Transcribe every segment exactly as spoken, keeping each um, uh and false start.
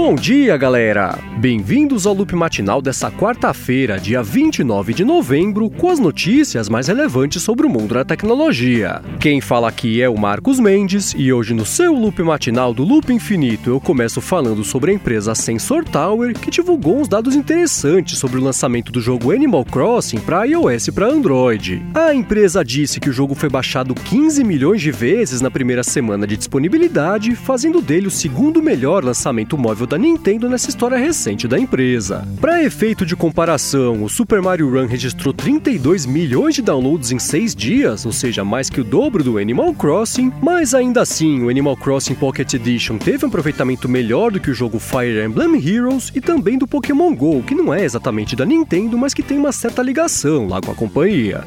Bom dia, galera! Bem-vindos ao Loop Matinal dessa quarta-feira, dia vinte e nove de novembro, com as notícias mais relevantes sobre o mundo da tecnologia. Quem fala aqui é o Marcos Mendes, e hoje no seu Loop Matinal do Loop Infinito eu começo falando sobre a empresa Sensor Tower, que divulgou uns dados interessantes sobre o lançamento do jogo Animal Crossing para iOS e para Android. A empresa disse que o jogo foi baixado quinze milhões de vezes na primeira semana de disponibilidade, fazendo dele o segundo melhor lançamento móvel da Nintendo nessa história recente da empresa. Para efeito de comparação, o Super Mario Run registrou trinta e dois milhões de downloads em seis dias, ou seja, mais que o dobro do Animal Crossing, mas ainda assim, o Animal Crossing Pocket Edition teve um aproveitamento melhor do que o jogo Fire Emblem Heroes e também do Pokémon Go, que não é exatamente da Nintendo, mas que tem uma certa ligação lá com a companhia.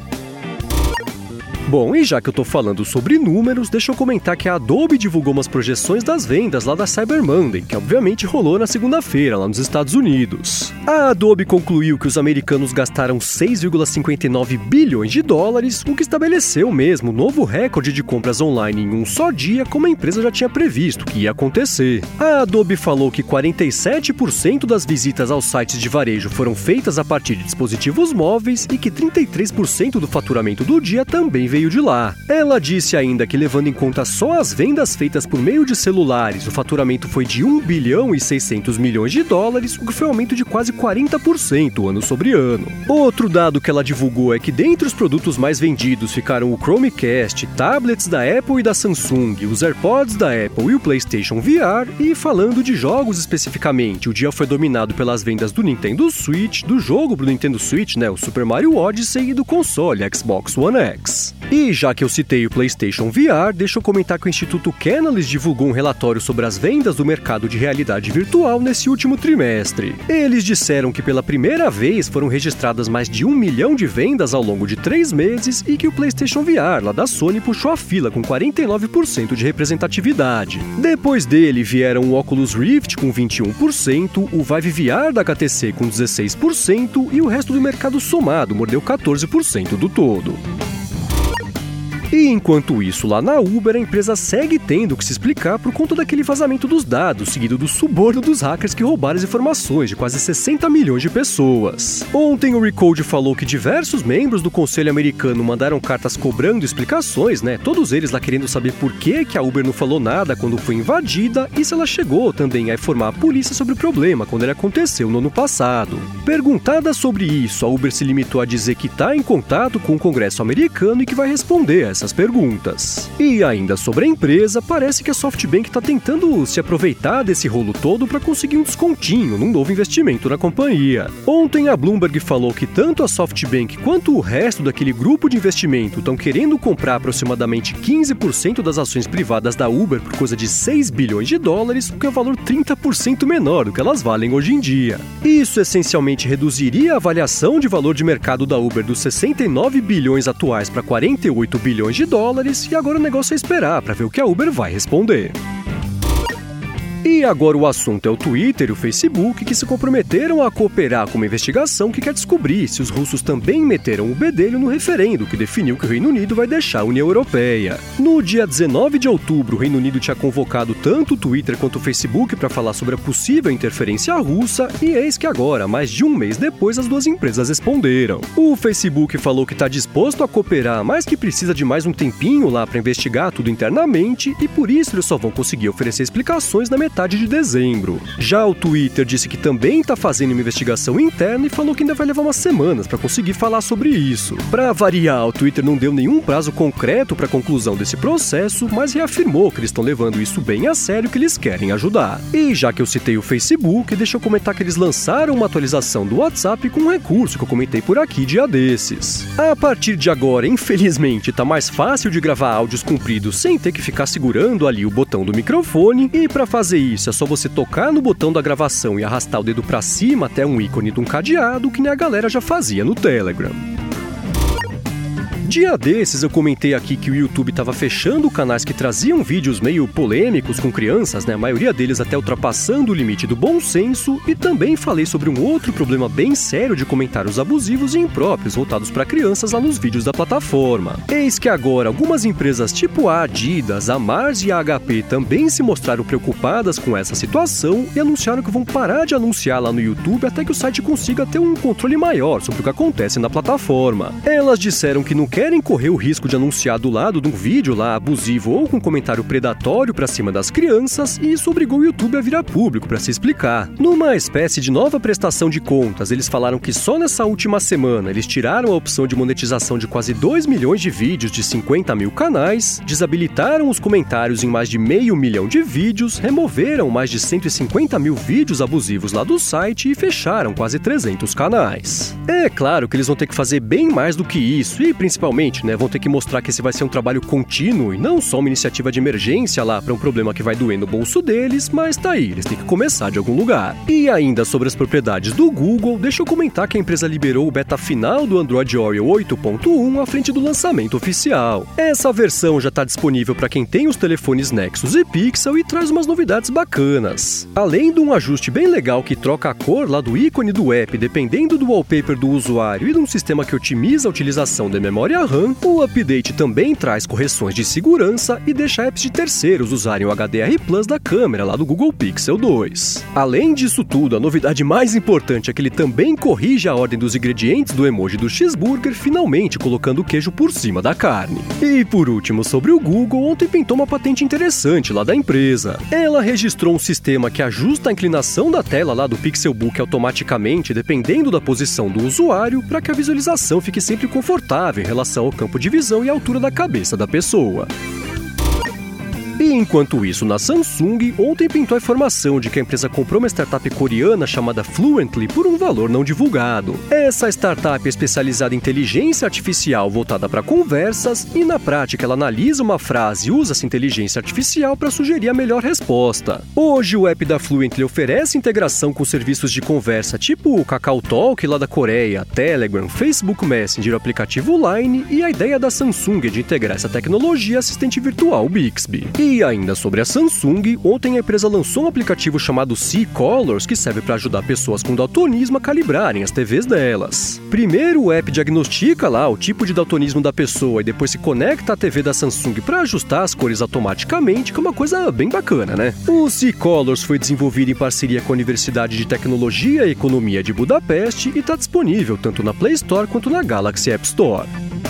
Bom, e já que eu tô falando sobre números, deixa eu comentar que a Adobe divulgou umas projeções das vendas lá da Cyber Monday, que obviamente rolou na segunda-feira, lá nos Estados Unidos. A Adobe concluiu que os americanos gastaram seis vírgula cinquenta e nove bilhões de dólares, o que estabeleceu mesmo um novo recorde de compras online em um só dia, como a empresa já tinha previsto que ia acontecer. A Adobe falou que quarenta e sete por cento das visitas aos sites de varejo foram feitas a partir de dispositivos móveis e que trinta e três por cento do faturamento do dia também veio de lá. Ela disse ainda que, levando em conta só as vendas feitas por meio de celulares, o faturamento foi de um bilhão e seiscentos milhões de dólares, o que foi um aumento de quase quarenta por cento ano sobre ano. Outro dado que ela divulgou é que dentre os produtos mais vendidos ficaram o Chromecast, tablets da Apple e da Samsung, os AirPods da Apple e o PlayStation V R, e falando de jogos especificamente, o dia foi dominado pelas vendas do Nintendo Switch, do jogo pro Nintendo Switch, né, o Super Mario Odyssey, e do console Xbox One X. E já que eu citei o PlayStation V R, deixa eu comentar que o Instituto Canalys divulgou um relatório sobre as vendas do mercado de realidade virtual nesse último trimestre. Eles disseram que pela primeira vez foram registradas mais de um milhão de vendas ao longo de três meses e que o PlayStation V R lá da Sony puxou a fila com quarenta e nove por cento de representatividade. Depois dele vieram o Oculus Rift com vinte e um por cento, o Vive V R da H T C com dezesseis por cento e o resto do mercado somado mordeu quatorze por cento do todo. E enquanto isso, lá na Uber, a empresa segue tendo que se explicar por conta daquele vazamento dos dados, seguido do suborno dos hackers que roubaram as informações de quase sessenta milhões de pessoas. Ontem o Recode falou que diversos membros do Conselho Americano mandaram cartas cobrando explicações, né? Todos eles lá querendo saber por que, que a Uber não falou nada quando foi invadida e se ela chegou também a informar a polícia sobre o problema quando ele aconteceu no ano passado. Perguntada sobre isso, a Uber se limitou a dizer que está em contato com o Congresso americano e que vai responder a essas perguntas. E ainda sobre a empresa, parece que a SoftBank está tentando se aproveitar desse rolo todo para conseguir um descontinho num novo investimento na companhia. Ontem a Bloomberg falou que tanto a SoftBank quanto o resto daquele grupo de investimento estão querendo comprar aproximadamente quinze por cento das ações privadas da Uber por coisa de seis bilhões de dólares, o que é um valor trinta por cento menor do que elas valem hoje em dia. Isso essencialmente reduziria a avaliação de valor de mercado da Uber dos sessenta e nove bilhões atuais para quarenta e oito bilhões de dólares, e agora o negócio é esperar para ver o que a Uber vai responder. E agora o assunto é o Twitter e o Facebook, que se comprometeram a cooperar com uma investigação que quer descobrir se os russos também meteram o bedelho no referendo que definiu que o Reino Unido vai deixar a União Europeia. No dia dezenove de outubro, o Reino Unido tinha convocado tanto o Twitter quanto o Facebook para falar sobre a possível interferência russa, e eis que agora, mais de um mês depois, as duas empresas responderam. O Facebook falou que está disposto a cooperar, mas que precisa de mais um tempinho lá para investigar tudo internamente, e por isso eles só vão conseguir oferecer explicações na metade de dezembro. Já o Twitter disse que também está fazendo uma investigação interna e falou que ainda vai levar umas semanas para conseguir falar sobre isso. Para variar, o Twitter não deu nenhum prazo concreto para a conclusão desse processo, mas reafirmou que eles estão levando isso bem a sério e que eles querem ajudar. E já que eu citei o Facebook, deixa eu comentar que eles lançaram uma atualização do WhatsApp com um recurso que eu comentei por aqui dia desses. A partir de agora, infelizmente, tá mais fácil de gravar áudios compridos sem ter que ficar segurando ali o botão do microfone, e para fazer isso é só você tocar no botão da gravação e arrastar o dedo para cima até um ícone de um cadeado, que nem a galera já fazia no Telegram. Dia desses eu comentei aqui que o YouTube estava fechando canais que traziam vídeos meio polêmicos com crianças, né? A maioria deles até ultrapassando o limite do bom senso, e também falei sobre um outro problema bem sério de comentários abusivos e impróprios voltados para crianças lá nos vídeos da plataforma. Eis que agora algumas empresas tipo a Adidas, a Mars e a H P também se mostraram preocupadas com essa situação e anunciaram que vão parar de anunciar lá no YouTube até que o site consiga ter um controle maior sobre o que acontece na plataforma. Elas disseram que não querem correr o risco de anunciar do lado de um vídeo lá abusivo ou com comentário predatório pra cima das crianças, e isso obrigou o YouTube a virar público para se explicar. Numa espécie de nova prestação de contas, eles falaram que só nessa última semana eles tiraram a opção de monetização de quase dois milhões de vídeos de cinquenta mil canais, desabilitaram os comentários em mais de meio milhão de vídeos, removeram mais de cento e cinquenta mil vídeos abusivos lá do site e fecharam quase trezentos canais. É claro que eles vão ter que fazer bem mais do que isso e, principalmente, né, vão ter que mostrar que esse vai ser um trabalho contínuo e não só uma iniciativa de emergência lá para um problema que vai doer no bolso deles, mas tá aí, eles têm que começar de algum lugar. E ainda sobre as propriedades do Google, deixa eu comentar que a empresa liberou o beta final do Android Oreo oito ponto um à frente do lançamento oficial. Essa versão já está disponível para quem tem os telefones Nexus e Pixel e traz umas novidades bacanas. Além de um ajuste bem legal que troca a cor lá do ícone do app dependendo do wallpaper do usuário e de um sistema que otimiza a utilização da memória RAM, o update também traz correções de segurança e deixa apps de terceiros usarem o H D R Plus da câmera lá do Google Pixel dois. Além disso tudo, a novidade mais importante é que ele também corrige a ordem dos ingredientes do emoji do cheeseburger, finalmente colocando o queijo por cima da carne. E por último, sobre o Google, ontem pintou uma patente interessante lá da empresa. Ela registrou um sistema que ajusta a inclinação da tela lá do Pixelbook automaticamente, dependendo da posição do usuário, para que a visualização fique sempre confortável em relação ao campo de visão e à altura da cabeça da pessoa. E enquanto isso, na Samsung, ontem pintou a informação de que a empresa comprou uma startup coreana chamada Fluently por um valor não divulgado. Essa startup é especializada em inteligência artificial voltada para conversas e, na prática, ela analisa uma frase e usa essa inteligência artificial para sugerir a melhor resposta. Hoje, o app da Fluently oferece integração com serviços de conversa tipo o KakaoTalk lá da Coreia, Telegram, Facebook Messenger, o aplicativo Line, e a ideia da Samsung é de integrar essa tecnologia assistente virtual Bixby. E ainda sobre a Samsung, ontem a empresa lançou um aplicativo chamado C-Colors que serve para ajudar pessoas com daltonismo a calibrarem as T Vs delas. Primeiro, o app diagnostica lá o tipo de daltonismo da pessoa e depois se conecta à T V da Samsung para ajustar as cores automaticamente, que é uma coisa bem bacana, né? O C-Colors foi desenvolvido em parceria com a Universidade de Tecnologia e Economia de Budapeste e está disponível tanto na Play Store quanto na Galaxy App Store.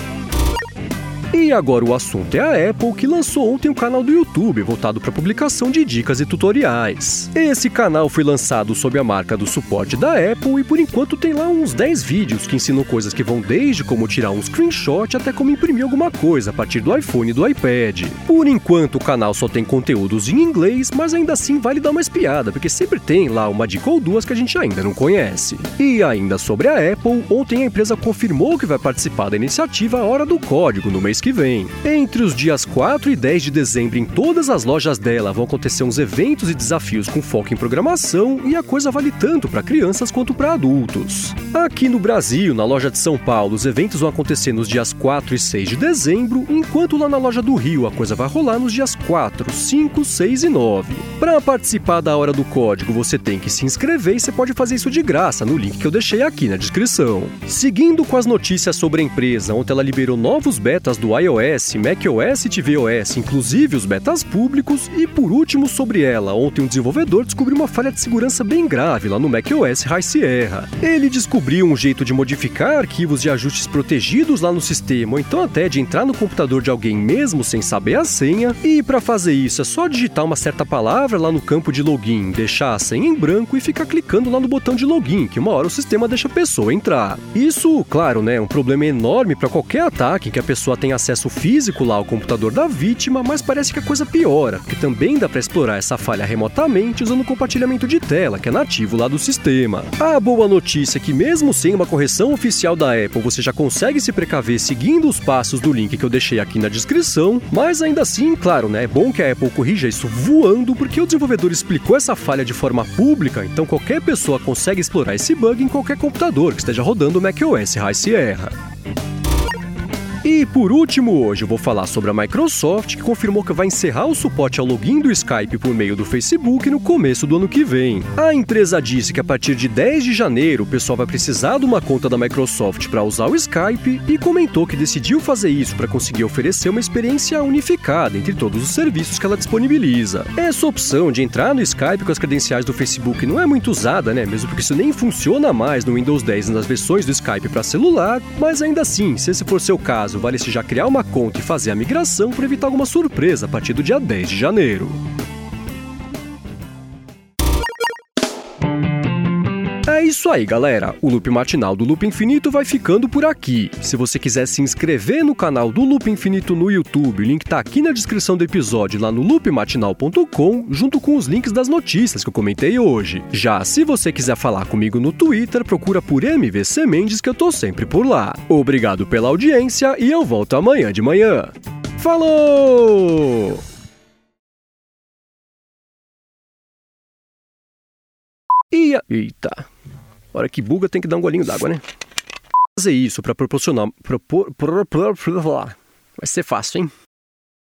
E agora o assunto é a Apple, que lançou ontem um canal do YouTube voltado para publicação de dicas e tutoriais. Esse canal foi lançado sob a marca do suporte da Apple e por enquanto tem lá uns dez vídeos que ensinam coisas que vão desde como tirar um screenshot até como imprimir alguma coisa a partir do iPhone e do iPad. Por enquanto o canal só tem conteúdos em inglês, mas ainda assim vale dar uma espiada, porque sempre tem lá uma dica ou duas que a gente ainda não conhece. E ainda sobre a Apple, ontem a empresa confirmou que vai participar da iniciativa Hora do Código no mês que vem. Entre os dias quatro e dez de dezembro, em todas as lojas dela vão acontecer uns eventos e desafios com foco em programação, e a coisa vale tanto para crianças quanto para adultos. Aqui no Brasil, na loja de São Paulo, os eventos vão acontecer nos dias quatro e seis de dezembro, enquanto lá na loja do Rio a coisa vai rolar nos dias quatro, cinco, seis e nove. Para participar da Hora do Código, você tem que se inscrever e você pode fazer isso de graça no link que eu deixei aqui na descrição. Seguindo com as notícias sobre a empresa, ontem ela liberou novos betas do iOS, macOS e tvOS, inclusive os betas públicos, e por último sobre ela, ontem um desenvolvedor descobriu uma falha de segurança bem grave lá no macOS High Sierra. Ele descobriu um jeito de modificar arquivos e ajustes protegidos lá no sistema, ou então até de entrar no computador de alguém mesmo sem saber a senha, e para fazer isso é só digitar uma certa palavra lá no campo de login, deixar a senha em branco e ficar clicando lá no botão de login, que uma hora o sistema deixa a pessoa entrar. Isso, claro, né, é um problema enorme para qualquer ataque em que a pessoa tenha acesso físico lá ao computador da vítima, mas parece que a coisa piora, porque também dá para explorar essa falha remotamente usando o compartilhamento de tela, que é nativo lá do sistema. A boa notícia é que mesmo sem uma correção oficial da Apple, você já consegue se precaver seguindo os passos do link que eu deixei aqui na descrição, mas ainda assim, claro, né, é bom que a Apple corrija isso voando, porque o desenvolvedor explicou essa falha de forma pública, então qualquer pessoa consegue explorar esse bug em qualquer computador que esteja rodando o macOS High Sierra. E por último, hoje eu vou falar sobre a Microsoft, que confirmou que vai encerrar o suporte ao login do Skype por meio do Facebook no começo do ano que vem. A empresa disse que a partir de dez de janeiro o pessoal vai precisar de uma conta da Microsoft para usar o Skype e comentou que decidiu fazer isso para conseguir oferecer uma experiência unificada entre todos os serviços que ela disponibiliza. Essa opção de entrar no Skype com as credenciais do Facebook não é muito usada, né? Mesmo porque isso nem funciona mais no Windows dez nas versões do Skype para celular, mas ainda assim, se esse for seu caso, vale-se já criar uma conta e fazer a migração para evitar alguma surpresa a partir do dia dez de janeiro. É isso aí, galera. O Loop Matinal do Loop Infinito vai ficando por aqui. Se você quiser se inscrever no canal do Loop Infinito no YouTube, o link tá aqui na descrição do episódio lá no loop matinal ponto com, junto com os links das notícias que eu comentei hoje. Já se você quiser falar comigo no Twitter, procura por M V C Mendes que eu tô sempre por lá. Obrigado pela audiência e eu volto amanhã de manhã. Falou! E a... Eita... A hora que buga tem que dar um golinho d'água, né? Fazer isso para proporcionar... Propor... Vai ser fácil, hein?